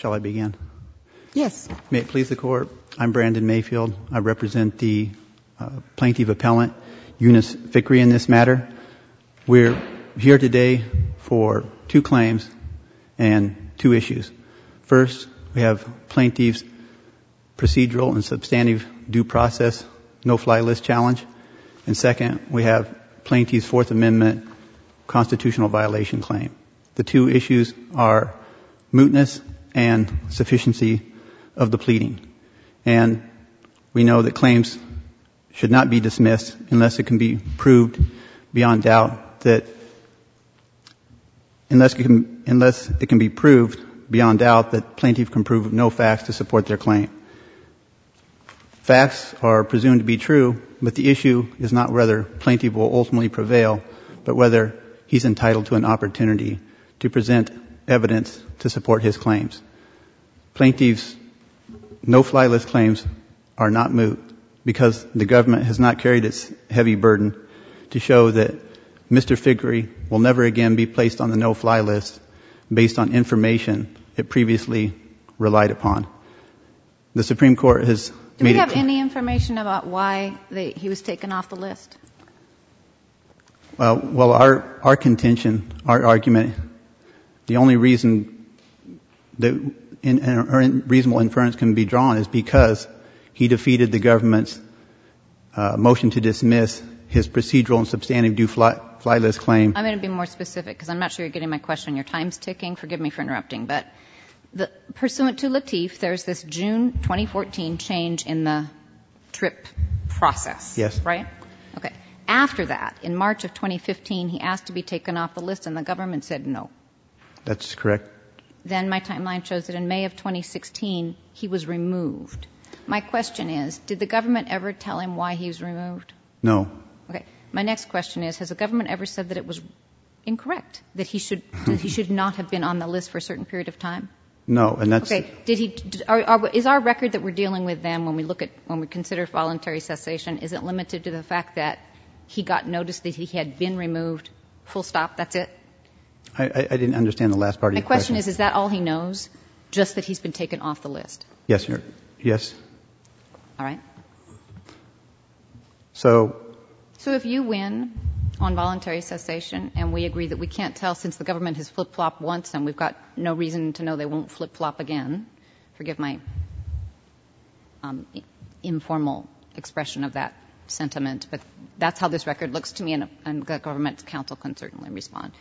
Shall I begin? Yes. May it please the Court, I'm Brandon Mayfield. I represent the plaintiff appellant, Eunice Fickrey, in this matter. We're here today for two claims and two issues. First, we have plaintiff's procedural and substantive due process no-fly list challenge. And second, we have plaintiff's Fourth Amendment constitutional violation claim. The two issues are mootness and sufficiency of the pleading. And we know that claims should not be dismissed unless it can be proved beyond doubt that plaintiff can prove no facts to support their claim. Facts are presumed to be true, but the issue is not whether plaintiff will ultimately prevail, but whether he's entitled to an opportunity to present evidence to support his claims. Plaintiff's no-fly list claims are not moot because the government has not carried its heavy burden to show that Mr. Fickrey will never again be placed on the no-fly list based on information it previously relied upon. The Supreme Court has Do we have any information about why he was taken off the list? Well, our contention, our argument, the only reason that reasonable inference can be drawn is because he defeated the government's motion to dismiss his procedural and substantive due fly list claim. I'm going to be more specific because I'm not sure you're getting my question. Your time's ticking. Forgive me for interrupting. But pursuant to Lateef, there's this June 2014 change in the TRIP process. Yes. Right? Okay. After that, in March of 2015, he asked to be taken off the list, and the government said no. That's correct. Then my timeline shows that in May of 2016, he was removed. My question is, did the government ever tell him why he was removed? No. Okay. My next question is, has the government ever said that it was incorrect, that he should not have been on the list for a certain period of time? No, and that's... Okay. Is our record that we're dealing with then when we consider voluntary cessation, is it limited to the fact that he got notice that he had been removed, full stop, that's it? I didn't understand the last part of your question. My question is that all he knows, just that he's been taken off the list? Yes, yes. All right. So if you win on voluntary cessation and we agree that we can't tell since the government has flip-flopped once and we've got no reason to know they won't flip-flop again, forgive my informal expression of that sentiment, but that's how this record looks to me, and the government's counsel can certainly respond.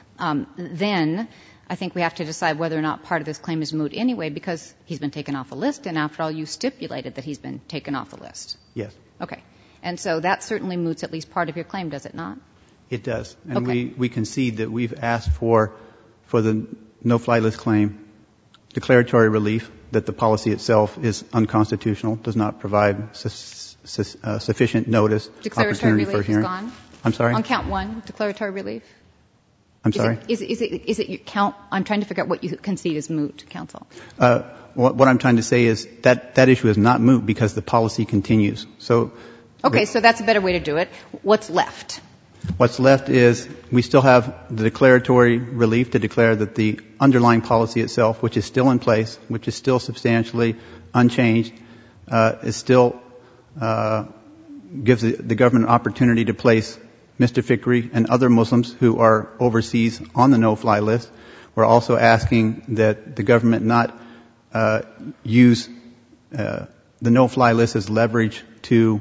Then I think we have to decide whether or not part of this claim is moot anyway because he's been taken off the list, and after all, you stipulated that he's been taken off the list. yes, Okay. And so that certainly moots at least part of your claim, does it not? it does. And Okay. we concede that we've asked for the no-fly list claim declaratory relief, that the policy itself is unconstitutional, does not provide sufficient notice, Declaratory opportunity for relief hearing. is gone? I'm sorry? On count one, declaratory relief? I'm sorry? Is it your count? I'm trying to figure out what you concede is moot, counsel. What I'm trying to say is that issue is not moot because the policy continues. Okay, so that's a better way to do it. What's left? What's left is we still have the declaratory relief to declare that the underlying policy itself, which is still in place, which is still substantially unchanged, is still gives the government an opportunity to place Mr. Fickrey and other Muslims who are overseas on the no-fly list. We're also asking that the government not use the no-fly list as leverage to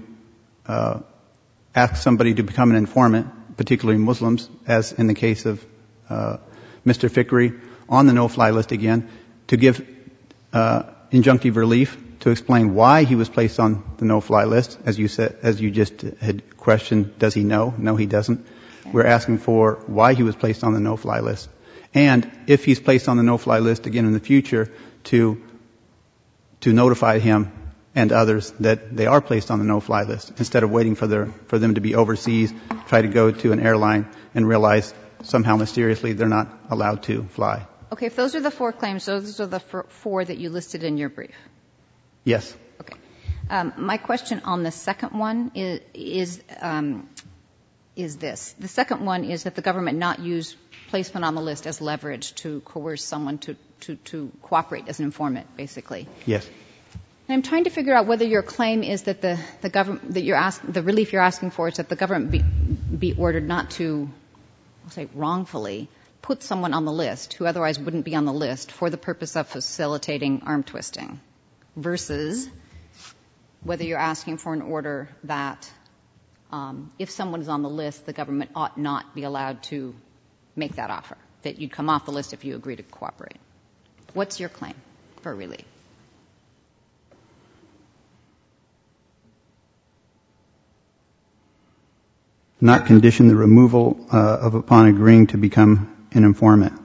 ask somebody to become an informant, particularly Muslims, as in the case of Mr. Fickrey on the no-fly list again, to give injunctive relief to explain why he was placed on the no-fly list. As you said, as you just had questioned, does he know? No, he doesn't. Okay. We're asking for why he was placed on the no-fly list. And if he's placed on the no-fly list again in the future, to notify him and others that they are placed on the no-fly list, instead of waiting for them to be overseas, try to go to an airline and realize somehow mysteriously they're not allowed to fly. Okay, if those are the four claims, those are the four that you listed in your brief. Yes. Okay. My question on the second one is this. The second one is that the government not use placement on the list as leverage to coerce someone to cooperate as an informant, basically. Yes. And I'm trying to figure out whether your claim is that the government, the relief you're asking for is that the government be ordered not to, I'll say wrongfully, put someone on the list who otherwise wouldn't be on the list for the purpose of facilitating arm twisting, versus whether you're asking for an order that if someone is on the list, the government ought not be allowed to make that offer, that you'd come off the list if you agree to cooperate. What's your claim for relief? Not condition the removal upon agreeing to become an informant.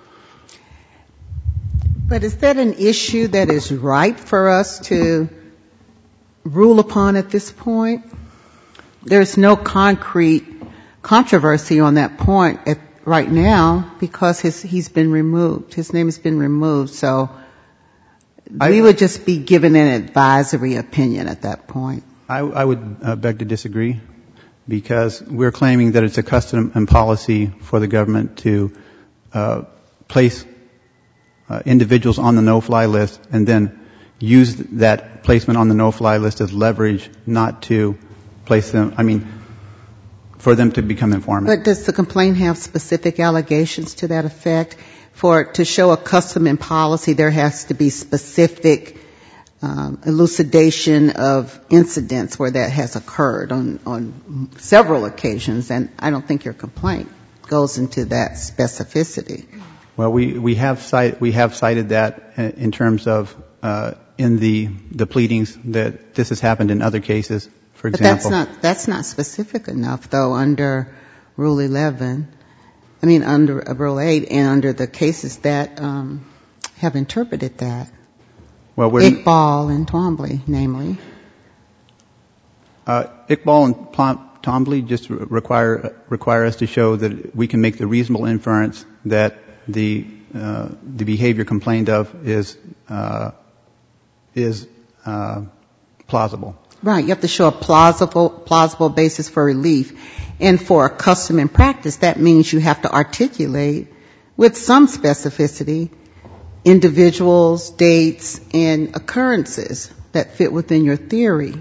But is that an issue that is ripe for us to rule upon at this point? There's no concrete controversy on that point right now because he's been removed. His name has been removed. So we would just be given an advisory opinion at that point. I would beg to disagree, because we're claiming that it's a custom and policy for the government to place individuals on the no-fly list and then use that placement on the no-fly list as leverage not to place them, for them to become informants. But does the complaint have specific allegations to that effect? To show a custom and policy, there has to be specific elucidation of incidents where that has occurred on several occasions, and I don't think your complaint goes into that specificity. Well, we have cited that in terms of in the pleadings that this has happened in other cases, for example. But that's not specific enough, though, under Rule 11. Under Rule 8 and under the cases that have interpreted that. Well, Iqbal and Twombly, namely. Iqbal and Twombly just require us to show that we can make the reasonable inference that the behavior complained of is plausible. Right. You have to show a plausible basis for relief. And for a custom and practice, that means you have to articulate with some specificity individuals, dates, and occurrences that fit within your theory.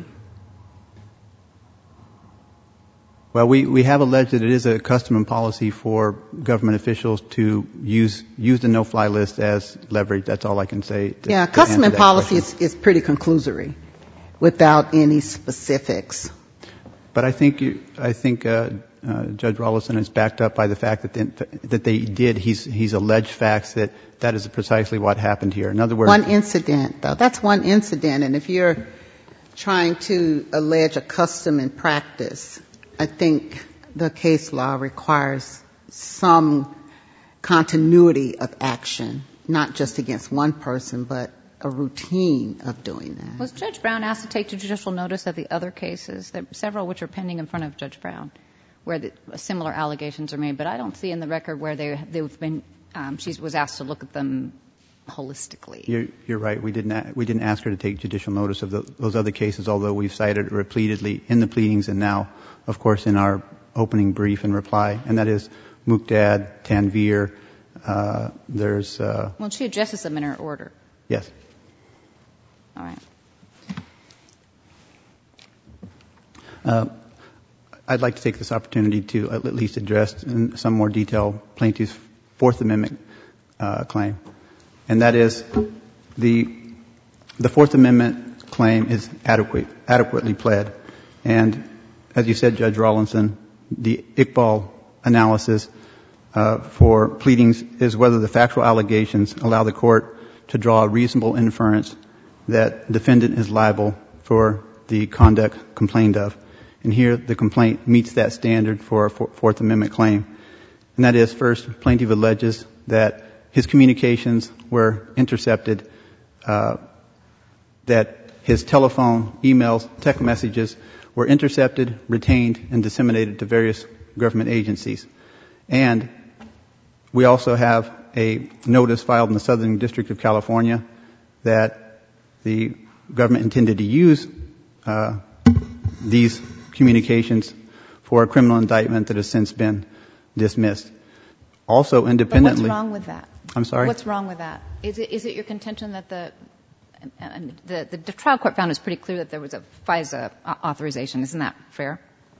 Well, we have alleged that it is a custom and policy for government officials to use the no-fly list as leverage. That's all I can say. Yeah, custom and policy is pretty conclusory without any specifics. But I think Judge Rawlinson is backed up by the fact that they did. He's alleged facts that is precisely what happened here. In other words, one incident, though. That's one incident. And if you're trying to allege a custom and practice, I think the case law requires some continuity of action, not just against one person, but a routine of doing that. Was Judge Brown asked to take judicial notice of the other cases, several which are pending in front of Judge Brown, where similar allegations are made? But I don't see in the record where they've been. She was asked to look at them holistically. You're right. We didn't ask her to take judicial notice of those other cases, although we've cited it repeatedly in the pleadings and now, of course, in our opening brief and reply. And that is Muqdad, Tanvir. There's. Well, she addresses them in her order. Yes. All right. I'd like to take this opportunity to at least address in some more detail plaintiff's Fourth Amendment claim. And that is the Fourth Amendment claim is adequately pled. And as you said, Judge Rawlinson, the Iqbal analysis for pleadings is whether the factual allegations allow the court to draw a reasonable inference that defendant is liable for the conduct complained of. And here the complaint meets that standard for a Fourth Amendment claim. And that is, first, plaintiff alleges that his communications were intercepted, that his telephone, emails, text messages were intercepted, retained, and disseminated to various government agencies. And we also have a notice filed in the Southern District of California that the government intended to use these communications for a criminal indictment that has since been dismissed. also independently. But what's wrong with that? I'm sorry? What's wrong with that? Is it your contention that the trial court found it was pretty clear that there was a FISA authorization? Isn't that fair?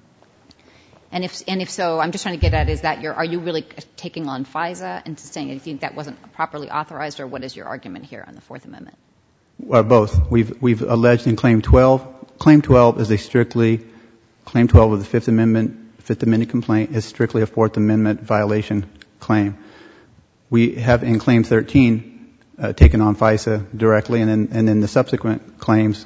And if so, I'm just trying to get at, are you really taking on FISA and saying you think that wasn't properly authorized, or what is your argument here on the Fourth Amendment? Both. We've alleged in Claim 12. Claim 12 is Claim 12 of the Fifth Amendment complaint is strictly a Fourth Amendment violation claim. We have in Claim 13 taken on FISA directly, and in the subsequent claims,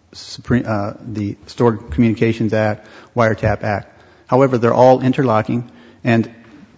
the Stored Communications Act, Wiretap Act. However, they're all interlocking, and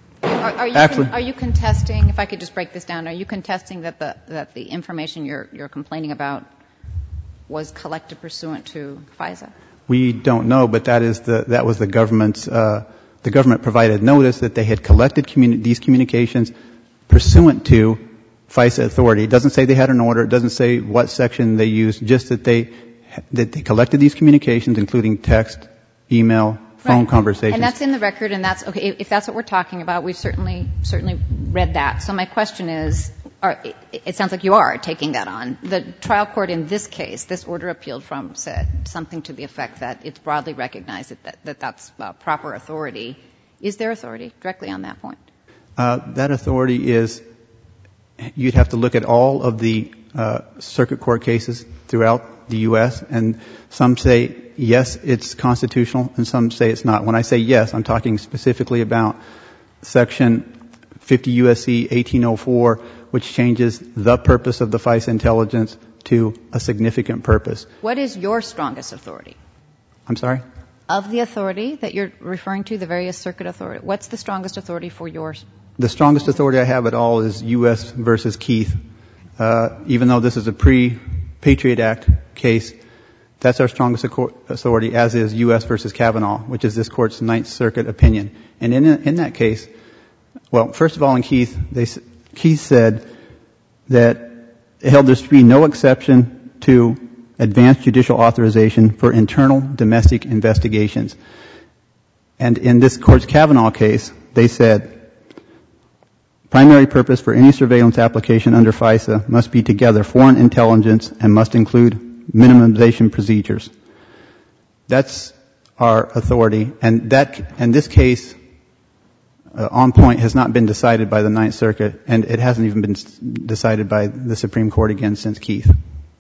are you contesting, if I could just break this down, are you contesting that the information you're complaining about was collected pursuant to FISA? We don't know, but that was the government's, the government provided notice that they had collected these communications pursuant to FISA authority. It doesn't say they had an order. It doesn't say what section they used, just that they collected these communications, including text, email, phone conversations. And that's in the record, and that's okay. If that's what we're talking about, we've certainly read that. So my question is, it sounds like you are taking that on. The trial court in this case, this order appealed from, said something to the effect that it's broadly recognized that that's proper authority. Is there authority directly on that point? That authority is, you'd have to look at all of the circuit court cases throughout the U.S., and some say, yes, it's constitutional, and some say it's not. When I say yes, I'm talking specifically about Section 50 U.S.C. 1804, which changes the purpose of the FISA intelligence to a significant purpose. What is your strongest authority? I'm sorry? Of the authority that you're referring to, the various circuit authority, what's the strongest authority for yours? The strongest authority I have at all is U.S. versus Keith. Even though this is a pre-Patriot Act case, that's our strongest authority, as is U.S. versus Kavanaugh, which is this Court's Ninth Circuit opinion. And in that case, well, first of all, in Keith said that it held there to be no exception to advanced judicial authorization for internal domestic investigations. And in this Court's Kavanaugh case, they said, primary purpose for any surveillance application under FISA must be to gather foreign intelligence and must include minimization procedures. That's our authority. And this case, on point, has not been decided by the Ninth Circuit, and it hasn't even been decided by the Supreme Court again since Keith.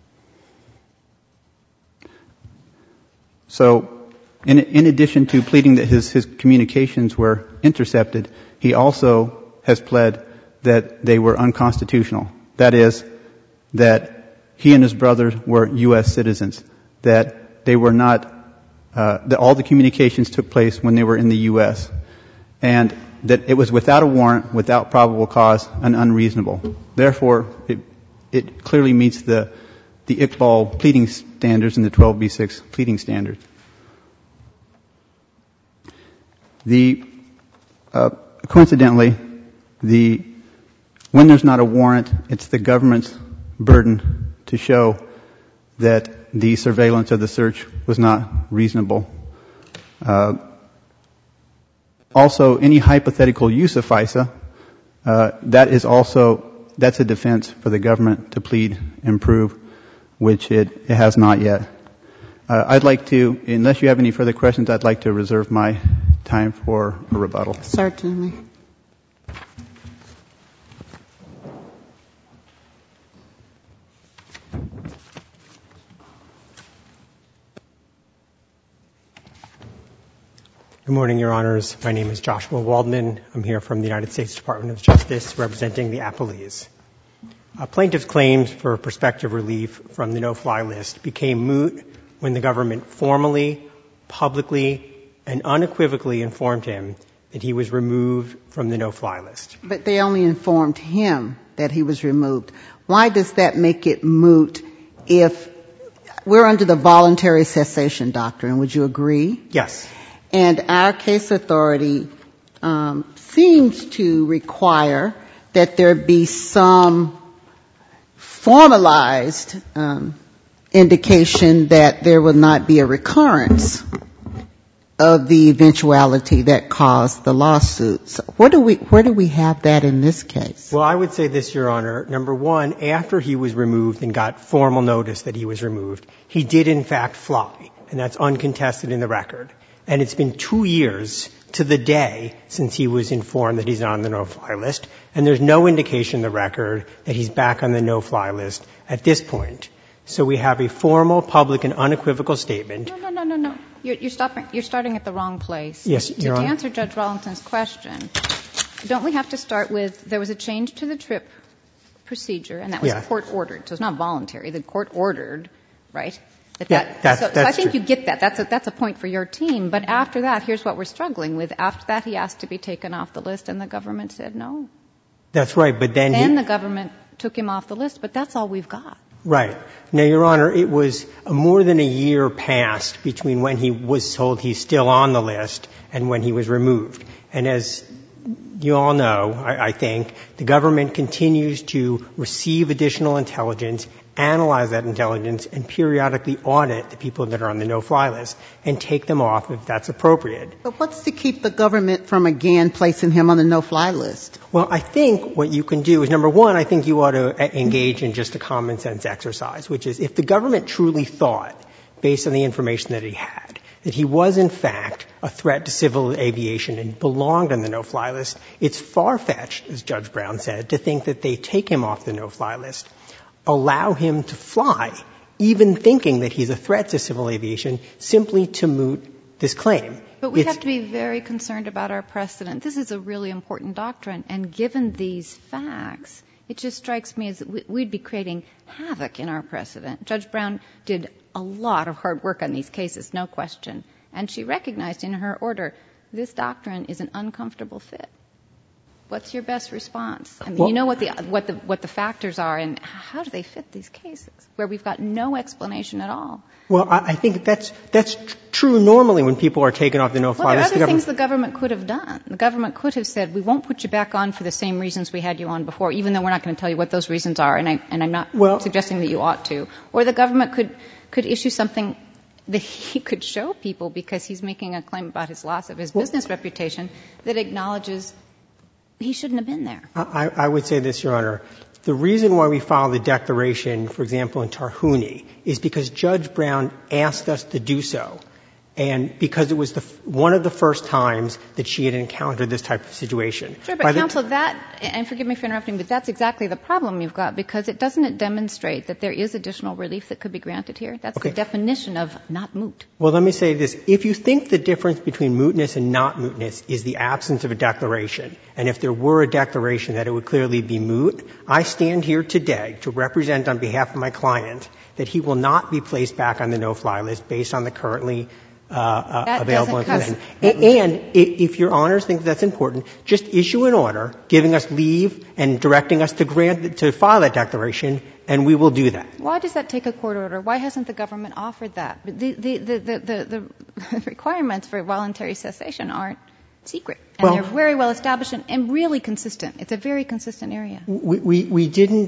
So, in addition to pleading that his communications were intercepted, he also has pled that they were unconstitutional. That is, that he and his brothers were U.S. citizens, that they were not, that all the communications took place when they were in the U.S., and that it was without a warrant, without probable cause, and unreasonable. Therefore, it clearly meets the Iqbal pleading standards and the 12b6 pleading standards. Coincidentally, when there's not a warrant, it's the government's burden to show that the surveillance of the search was not reasonable. Also, any hypothetical use of FISA, that's a defense for the government to plead and prove, which it has not yet. I'd like to, unless you have any further questions, I'd like to reserve my time for a rebuttal. Certainly. Good morning, Your Honors. My name is Joshua Waldman. I'm here from the United States Department of Justice representing the appellees. Plaintiff's claims for prospective relief from the no-fly list became moot when the government formally, publicly, and unequivocally informed him that he was removed from the no-fly list. But they only informed him that he was removed. Why does that make it moot if we're under the voluntary cessation doctrine? Would you agree? Yes. And our case authority seems to require that there be some formalized indication that there will not be a recurrence. of the eventuality that caused the lawsuits. Where do we have that in this case? Well, I would say this, Your Honor. Number one, after he was removed and got formal notice that he was removed, he did in fact fly, and that's uncontested in the record. And it's been 2 years to the day since he was informed that he's not on the no-fly list, and there's no indication in the record that he's back on the no-fly list at this point. So we have a formal, public, and unequivocal statement. No. You're starting at the wrong place. Yes, Your Honor. To answer Judge Rawlinson's question, don't we have to start with there was a change to the trip procedure, and that was court-ordered. So it's not voluntary. The court ordered, right? So I think true. you get that. That's a point for your team. But after that, here's what we're struggling with. After that, he asked to be taken off the list, and the government said no. That's right, but then the government took him off the list, but that's all we've got. Right. Now, Your Honor, it was more than a year passed between when he was told he's still on the list and when he was removed. And as you all know, I think, the government continues to receive additional intelligence, analyze that intelligence, and periodically audit the people that are on the no-fly list and take them off if that's appropriate. But what's to keep the government from again placing him on the no-fly list? Well, I think what you can do is, number one, I think you ought to engage in just a common sense exercise, which is if the government truly thought, based on the information that he had, that he was in fact a threat to civil aviation and belonged on the no-fly list, it's far-fetched, as Judge Brown said, to think that they take him off the no-fly list, allow him to fly, even thinking that he's a threat to civil aviation, simply to moot this claim. But we have to be very concerned about our precedent. This is a really important doctrine, and given these facts, it just strikes me as we'd be creating havoc in our precedent. Judge Brown did a lot of hard work on these cases, no question, and she recognized in her order this doctrine is an uncomfortable fit. What's your best response? I mean, you know what the factors are, and how do they fit these cases where we've got no explanation at all? Well, I think that's true normally when people are taken off the no-fly list. Well, there are other things the government could have done. The government could have said, we won't put you back on for the same reasons we had you on before, even though we're not going to tell you what those reasons are, and I'm not suggesting that you ought to. Or the government could issue something that he could show people because he's making a claim about his loss of his business reputation that acknowledges he shouldn't have been there. I would say this, Your Honor. The reason why we filed the declaration, for example, in Tarhouni, is because Judge Brown asked us to do so, and because it was one of the first times that she had encountered this type of situation. Sure, but counsel, and forgive me for interrupting, but that's exactly the problem you've got, because doesn't it demonstrate that there is additional relief that could be granted here? That's the definition of not moot. Well, let me say this. If you think the difference between mootness and not mootness is the absence of a declaration, and if there were a declaration that it would clearly be moot, I stand here today to represent on behalf of my client that he will not be placed back on the no-fly list based on the currently available information. And if Your Honors think that's important, just issue an order giving us leave and directing us to file that declaration, and we will do that. Why does that take a court order? Why hasn't the government offered that? The requirements for voluntary cessation aren't secret, and they're very well established and really consistent. It's a very consistent area. We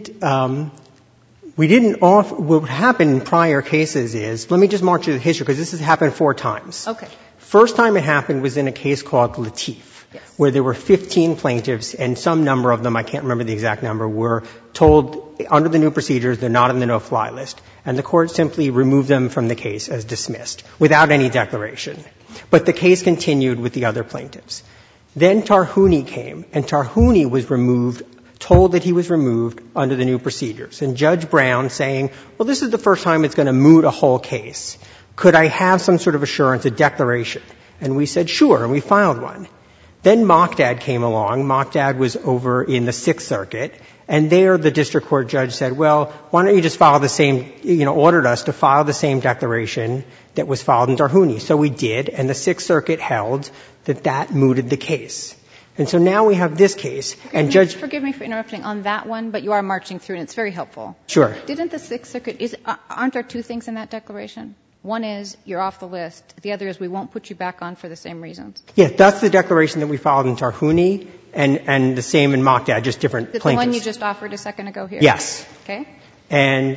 didn't offer, what happened in prior cases is, let me just march through the history, because this has happened 4 times. Okay. First time it happened was in a case called Latif, where there were 15 plaintiffs, and some number of them, I can't remember the exact number, were told under the new procedures they're not on the no-fly list. And the court simply removed them from the case as dismissed, without any declaration. But the case continued with the other plaintiffs. Then Tarhouni came, and Tarhouni was removed, told that he was removed under the new procedures. And Judge Brown saying, well, this is the first time it's going to moot a whole case. Could I have some sort of assurance, a declaration? And we said, sure, and we filed one. Then Mockdad came along. Mockdad was over in the Sixth Circuit, and there the district court judge said, well, why don't you just file the same, ordered us to file the same declaration that was filed in Tarhouni. So we did, and the Sixth Circuit held that mooted the case. And so now we have this case, and Judge... Forgive me for interrupting on that one, but you are marching through, and it's very helpful. Sure. Didn't the Sixth Circuit, aren't there 2 things in that declaration? One is, you're off the list. The other is, we won't put you back on for the same reasons. Yeah, that's the declaration that we filed in Tarhouni, and the same in Mockdad, just different plaintiffs. The one you just offered a second ago here? Yes. Okay.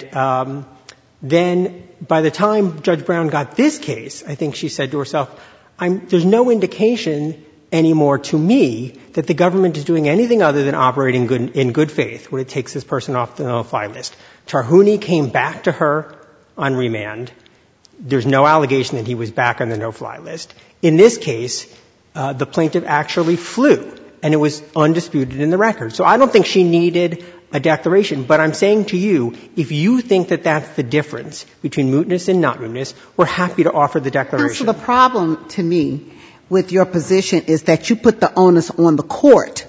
And then by the time Judge Brown got this case, I think she said to herself, there's no indication anymore to me that the government is doing anything other than operating in good faith when it takes this person off the no-fly list. Tarhouni came back to her on remand. There's no allegation that he was back on the no-fly list. In this case, the plaintiff actually flew, and it was undisputed in the record. So I don't think she needed a declaration. But I'm saying to you, if you think that that's the difference between mootness and not mootness, we're happy to offer the declaration. So the problem to me with your position is that you put the onus on the court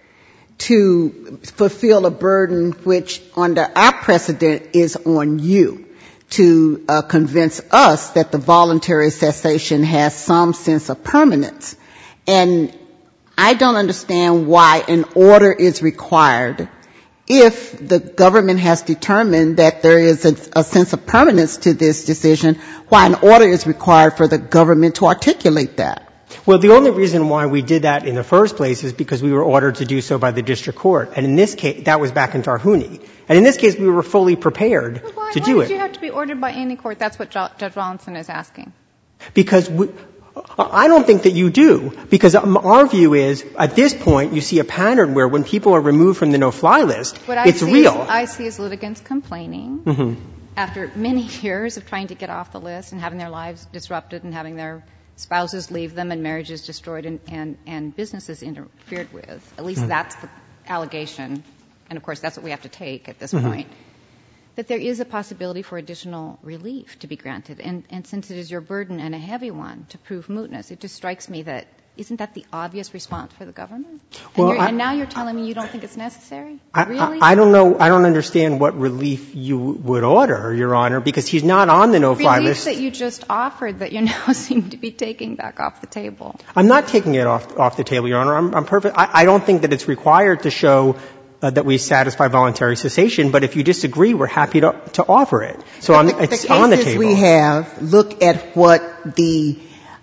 to fulfill a burden which, under our precedent, is on you to convince us that the voluntary cessation has some sense of permanence. And I don't understand why an order is required if the government has determined that there is a sense of permanence to this decision, why an order is required for the government to articulate that. Well, the only reason why we did that in the first place is because we were ordered to do so by the district court. And in this case, that was back in Tarhouni. And in this case, we were fully prepared to do it. Why did you have to be ordered by any court? That's what Judge Rawlinson is asking. Because I don't think that you do. Because our view is, at this point, you see a pattern where when people are removed from the no-fly list, it's real. What I see is litigants complaining after many years of trying to get off the list and having their lives disrupted and having their spouses leave them and marriages destroyed and businesses interfered with. At least that's the allegation. And, of course, that's what we have to take at this point. That there is a possibility for additional relief to be granted. And since it is your burden and a heavy one to prove mootness, it just strikes me that isn't that the obvious response for the government? Well, and now you're telling me you don't think it's necessary? Really? I don't know. I don't understand what relief you would order, Your Honor, because he's not on the no-fly list. Relief that you just offered that you now seem to be taking back off the table. I'm not taking it off the table, Your Honor. I'm perfect. I don't think that it's required to show that we satisfy voluntary cessation, but if you disagree, we're happy to offer it. So it's on the table. The cases we have look at what the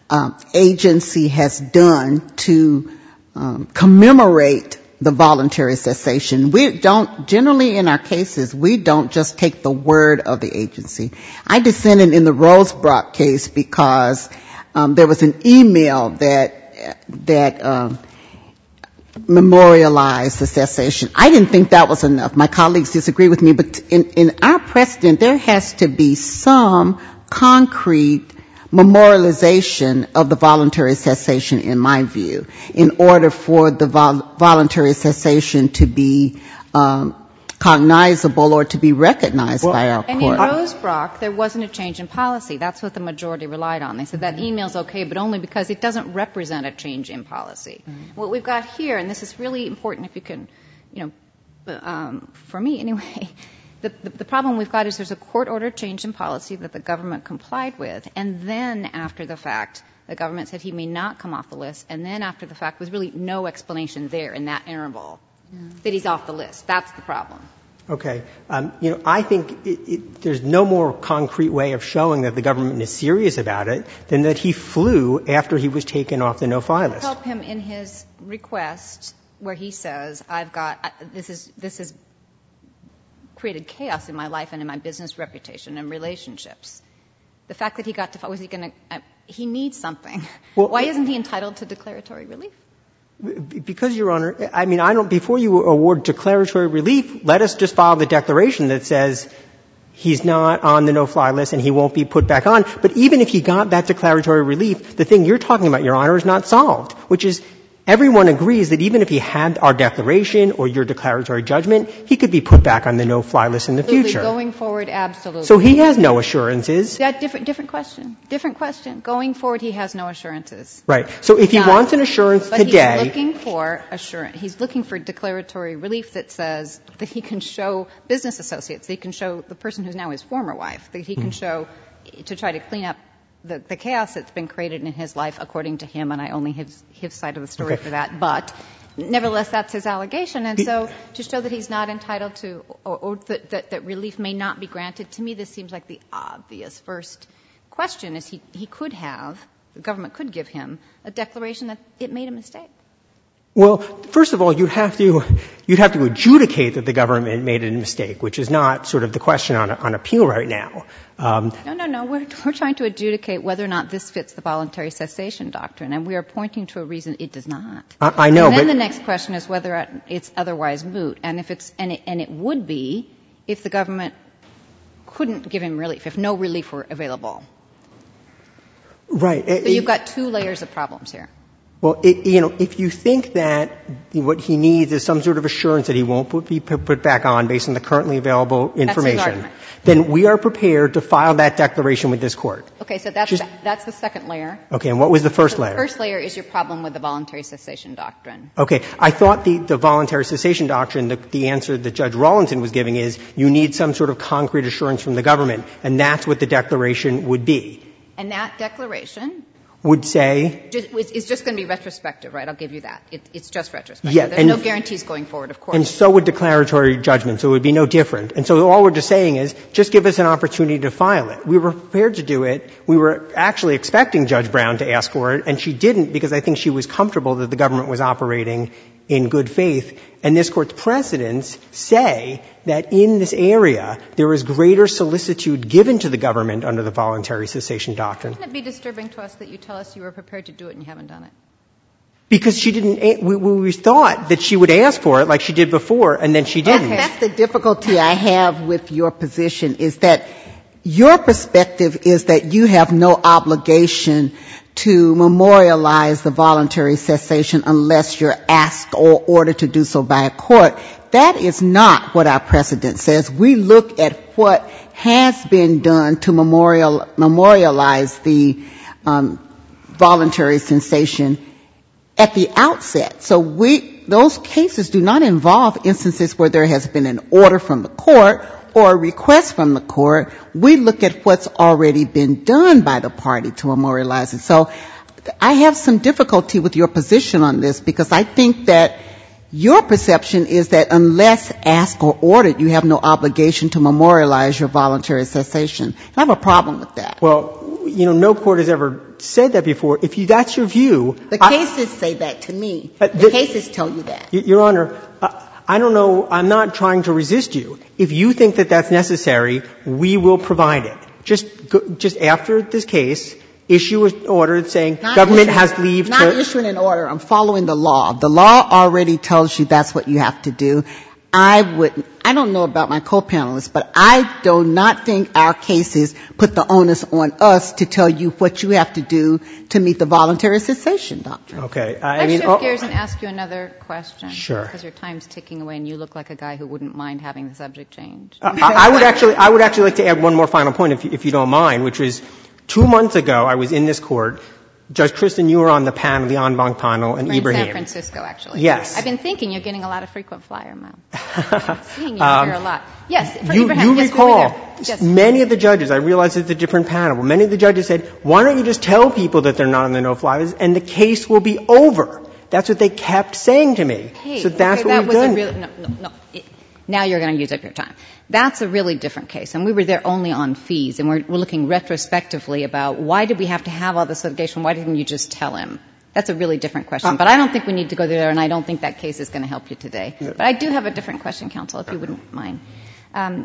agency has done to commemorate the voluntary cessation. We don't, generally in our cases, we don't just take the word of the agency. I dissented in the Rosebrock case because there was an email that memorialized the cessation. I didn't think that was enough. My colleagues disagree with me, but in our precedent, there has to be some concrete memorialization of the voluntary cessation, in my view, in order for the voluntary cessation to be cognizable or to be recognized by our court. And in Rosebrock, there wasn't a change in policy. That's what the majority relied on. They said that email's okay, but only because it doesn't represent a change in policy. What we've got here, and this is really important if you can, for me anyway, the problem we've got is there's a court-ordered change in policy that the government complied with, and then after the fact, the government said he may not come off the list, and then after the fact, with really no explanation there in that interval that he's off the list. That's the problem. Okay. I think there's no more concrete way of showing that the government is serious about it than that he flew after he was taken off the no-fly list. Help him in his request where he says, this has created chaos in my life and in my business reputation and relationships. The fact that he got to, he needs something. Well, why isn't he entitled to declaratory relief? Because, Your Honor, before you award declaratory relief, let us just file the declaration that says he's not on the no-fly list and he won't be put back on. But even if he got that declaratory relief, the thing you're talking about, Your Honor, is not solved, which is everyone agrees that even if he had our declaration or your declaratory judgment, he could be put back on the no-fly list in the future. Going forward, absolutely. So he has no assurances. That different question. Different question. Going forward, he has no assurances. Right. So if he wants an assurance today. But he's looking for assurance. He's looking for declaratory relief that says that he can show business associates, that he can show the person who's now his former wife, that he can show to try to clean up the chaos that's been created in his life, according to him, and I only have his side of the story for that. But nevertheless, that's his allegation. And so to show that he's not entitled to or that relief may not be granted, to me this seems like the obvious first question is he could have, the government could give him a declaration that it made a mistake. Well, first of all, you'd have to adjudicate that the government made a mistake, which is not sort of the question on appeal right now. No. We're trying to adjudicate whether or not this fits the voluntary cessation doctrine, and we are pointing to a reason it does not. I know, and then but the next question is whether it's otherwise moot, and if it's and it would be if the government couldn't give him relief, if no relief were available. Right. So you've got two layers of problems here. Well, if you think that what he needs is some sort of assurance that he won't be put back on based on the currently available information, then we are prepared to file that declaration with this Court. Okay, so that's the second layer. Okay, and what was the first layer? The first layer is your problem with the voluntary cessation doctrine. Okay, I thought the voluntary cessation doctrine, the answer that Judge Rawlinson was giving is you need some sort of concrete assurance from the government, and that's what the declaration would be. And that declaration would say? It's just going to be retrospective, right? I'll give you that. It's just retrospective. Yeah, there's no guarantees going forward, of course. And so would declaratory judgment, so it would be no different. And so all we're just saying is just give us an opportunity to file it. We were prepared to do it. We were actually expecting Judge Brown to ask for it, and she didn't because I think she was comfortable that the government was operating in good faith. And this Court's precedents say that in this area there is greater solicitude given to the government under the voluntary cessation doctrine. Wouldn't it be disturbing to us that you tell us you were prepared to do it and you haven't done it? Because she didn't we thought that she would ask for it like she did before, and then she didn't. That's the difficulty I have with your position, is that your perspective is that you have no obligation to memorialize the voluntary cessation unless you're asked or ordered to do so by a court. That is not what our precedent says. We look at what has been done to memorialize the voluntary cessation at the outset. So those cases do not involve instances where there has been an order from the court or a request from the court. We look at what's already been done by the party to memorialize it. So I have some difficulty with your position on this because I think that your perception is that unless asked or ordered, you have no obligation to memorialize your voluntary cessation. I have a problem with that. Well, no court has ever said that before. If that's your view. The cases say that to me. The cases tell you that. Your Honor, I don't know. I'm not trying to resist you. If you think that that's necessary, we will provide it. Just after this case, issue an order saying government has leave to. Not issuing an order. I'm following the law. The law already tells you that's what you have to do. I don't know about my co-panelists, but I do not think our cases put the onus on us to tell you what you have to do to meet the voluntary cessation doctrine. Okay. Let's shift gears and ask you another question. Sure. Because your time's ticking away and you look like a guy who wouldn't mind having the subject changed. I would actually like to add one more final point, if you don't mind, which is 2 months ago I was in this court. Judge Kristen, you were on the panel, the en banc panel, and Ibrahim. We're in San Francisco, actually. Yes. I've been thinking you're getting a lot of frequent flyer mail. I'm seeing you here a lot. Yes, for Ibrahim. You recall, many of the judges, I realize it's a different panel, but many of the judges said, why don't you just tell people that they're not on the no-fly list and the case will be over. That's what they kept saying to me. Hey, so that's what we've done. No. Now you're going to use up your time. That's a really different case. And we were there only on fees. And we're looking retrospectively about why did we have to have all this litigation? Why didn't you just tell him? That's a really different question. But I don't think we need to go there, and I don't think that case is going to help you today. But I do have a different question, counsel, if you wouldn't mind. And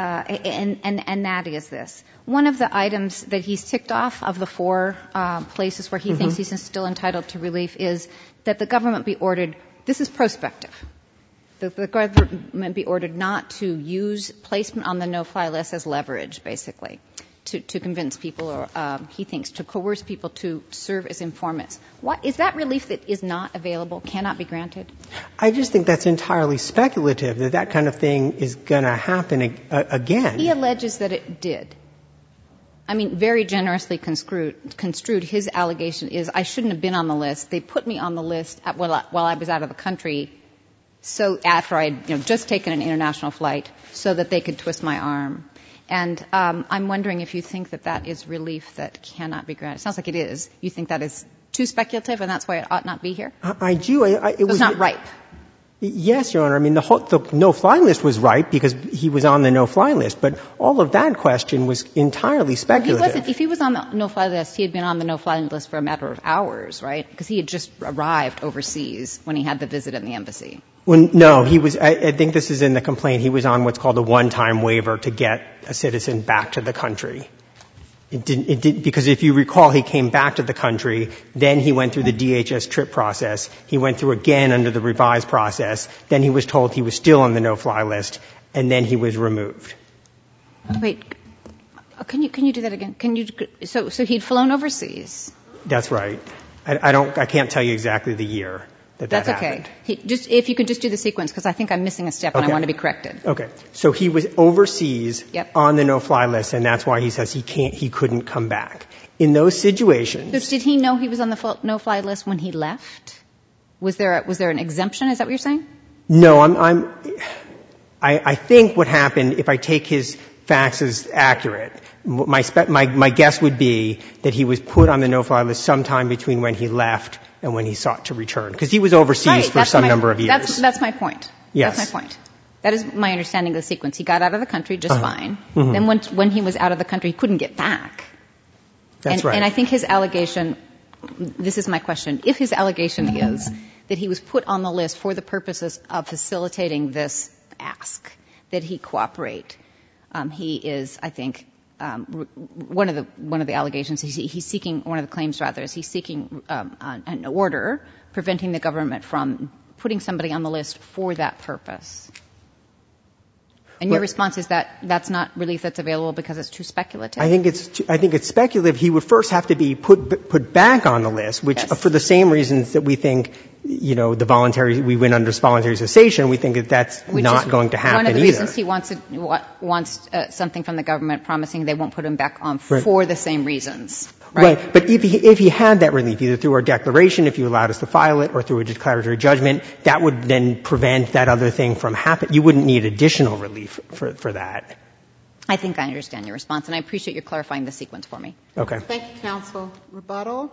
that is this. One of the items that he's ticked off of the 4 places where he thinks he's still entitled to relief is that the government be ordered, this is prospective, the government be ordered not to use placement on the no-fly list as leverage, basically, to convince people or, he thinks, to coerce people to serve as informants. Is that relief that is not available, cannot be granted? I just think that's entirely speculative, that kind of thing is going to happen again. He alleges that it did. I mean, very generously construed, his allegation is, I shouldn't have been on the list. They put me on the list while I was out of the country, so after I'd just taken an international flight, so that they could twist my arm. And I'm wondering if you think that is relief that cannot be granted. It sounds like it is. You think that is too speculative, and that's why it ought not be here? I do. It's not ripe. Yes, Your Honor. I mean, the no-fly list was right because he was on the no-fly list, but all of that question was entirely speculative. If he was on the no-fly list, he had been on the no-fly list for a matter of hours, right? Because he had just arrived overseas when he had the visit in the embassy. No, he was, I think this is in the complaint, he was on what's called a one-time waiver to get a citizen back to the country. Because if you recall, he came back to the country, then he went through the DHS trip process, he went through again under the revised process, then he was told he was still on the no-fly list, and then he was removed. Wait, can you do that again? So he'd flown overseas? That's right. I can't tell you exactly the year that happened. That's okay. If you could just do the sequence, because I think I'm missing a step and I want to be corrected. Okay. So he was overseas on the no-fly list, and that's why he says he couldn't come back. In those situations. So did he know he was on the no-fly list when he left? Was there an exemption? Is that what you're saying? No, I think what happened, if I take his facts as accurate, my guess would be that he was put on the no-fly list sometime between when he left and when he sought to return, because he was overseas for some number of years. That's my point. Yes. That's my point. That is my understanding of the sequence. He got out of the country just fine. Mm-hmm. Then when he was out of the country, he couldn't get back. That's right. And I think his allegation, this is my question, if his allegation is that he was put on the list for the purposes of facilitating this ask, that he cooperate, he is, I think, one of the allegations he's seeking, one of the claims rather, is he's seeking an order preventing the government from putting somebody on the list for that purpose. And your response is that that's not relief that's available because it's too speculative? I think it's speculative. He would first have to be put back on the list, which for the same reasons that we think, we went under voluntary cessation, we think that that's not going to happen either. One of the reasons he wants something from the government promising they won't put him back on for the same reasons. Right. But if he had that relief, either through our declaration, if you allowed us to file it, or through a declaratory judgment, that would then prevent that other thing from happening. You wouldn't need additional relief for that. I think I understand your response, and I appreciate you clarifying the sequence for me. Okay. Thank you, counsel. Rebuttal?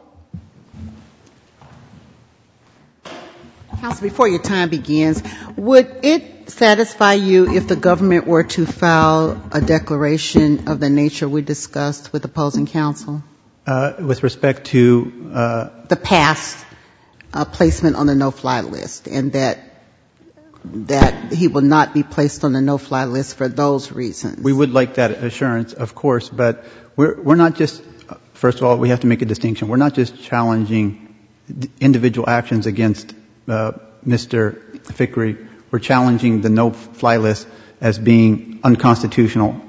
Counsel, before your time begins, would it satisfy you if the government were to file a declaration of the nature we discussed with opposing counsel? With respect to the past placement on the no-fly list, and that he will not be placed on the no-fly list for those reasons. We would like that assurance, of course, but we're not just, first of all, we have to make a distinction. We're not just challenging individual actions against Mr. Fikri. We're challenging the no-fly list as being unconstitutional.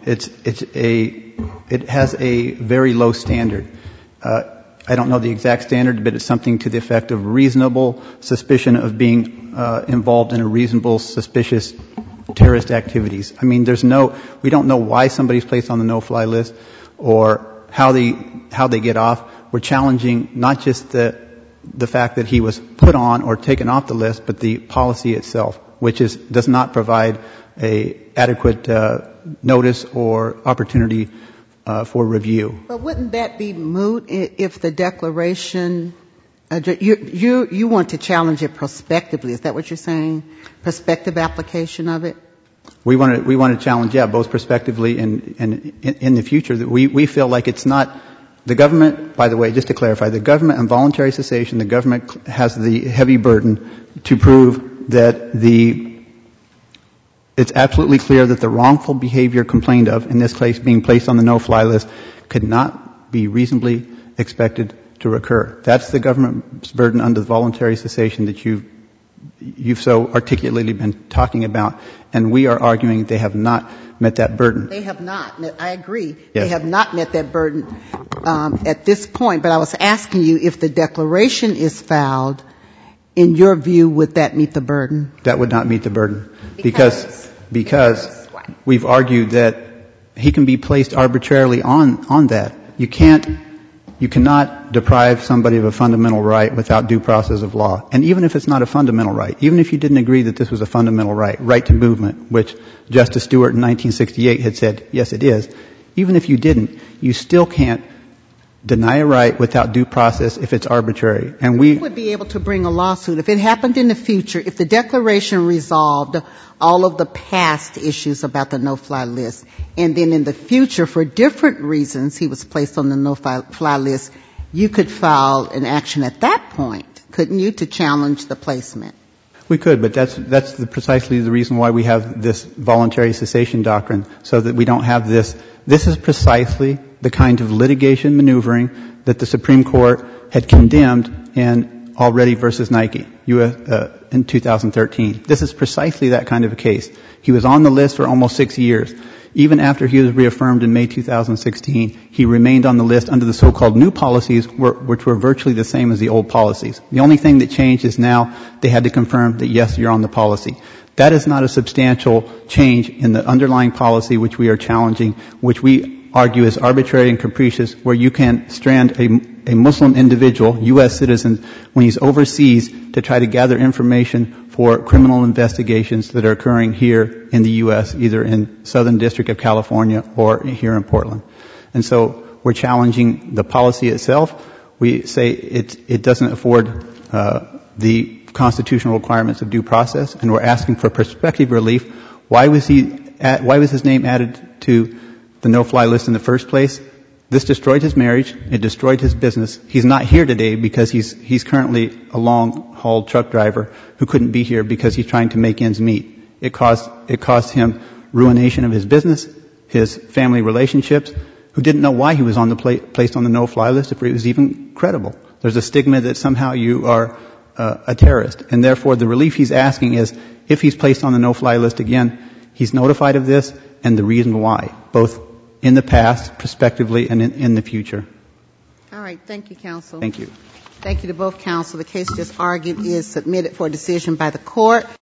It has a very low standard. I don't know the exact standard, but it's something to the effect of reasonable suspicion of being involved in a reasonable, suspicious terrorist activities. I mean, we don't know why somebody's placed on the no-fly list or how they get off. We're challenging not just the fact that he was put on or taken off the list, but the policy itself, which does not provide a adequate notice or opportunity for review. But wouldn't that be moot if the declaration, you want to challenge it prospectively, is that what you're saying? Prospective application of it? We want to challenge, both prospectively and in the future. That we feel like it's not, the government, by the way, just to clarify, the government on voluntary cessation, the government has the heavy burden to prove that it's absolutely clear that the wrongful behavior complained of, in this case being placed on the no-fly list, could not be reasonably expected to recur. That's the government's burden under the voluntary cessation that you've so articulately been talking about, and we are arguing they have not met that burden. They have not. I agree. Yes. They have not met that burden at this point, but I was asking you if the declaration is filed, in your view, would that meet the burden? That would not meet the burden. Because we've argued that he can be placed arbitrarily on that. You cannot deprive somebody of a fundamental right without due process of law. And even if it's not a fundamental right, even if you didn't agree that this was a fundamental right to movement, which Justice Stewart in 1968 had said, yes, it is, even if you didn't, you still can't deny a right without due process if it's arbitrary. And we would be able to bring a lawsuit if it happened in the future, if the declaration resolved all of the past issues about the no-fly list, and then in the future, for different reasons, he was placed on the no-fly list, you could file an action at that point, couldn't you, to challenge the placement? We could, but that's precisely the reason why we have this voluntary cessation doctrine, so that we don't have this. This is precisely the kind of litigation maneuvering that the Supreme Court had condemned in Already versus Nike in 2013. This is precisely that kind of a case. He was on the list for almost 6 years. Even after he was reaffirmed in May 2016, he remained on the list under the so-called new policies, which were virtually the same as the old policies. The only thing that changed is now they had to confirm that, yes, you're on the policy. That is not a substantial change in the underlying policy which we are challenging, which we argue is arbitrary and capricious, where you can strand a Muslim individual, U.S. citizen, when he's overseas to try to gather information for criminal investigations that are occurring here in the U.S., either in Southern District of California or here in Portland. And so we're challenging the policy itself. We say it doesn't afford the constitutional requirements of due process, and we're asking for prospective relief. Why was his name added to the no-fly list in the first place? This destroyed his marriage. It destroyed his business. He's not here today because he's currently a long-haul truck driver who couldn't be here because he's trying to make ends meet. It caused him ruination of his business, his family relationships, who didn't know why he was on the placed on the no-fly list if it was even credible. There's a stigma that somehow you are a terrorist, and therefore the relief he's asking is, if he's placed on the no-fly list again, he's notified of this and the reason why, both in the past, prospectively, and in the future. All right. Thank you, counsel. Thank you. Thank you to both counsel. The case just argued is submitted for decision by the court.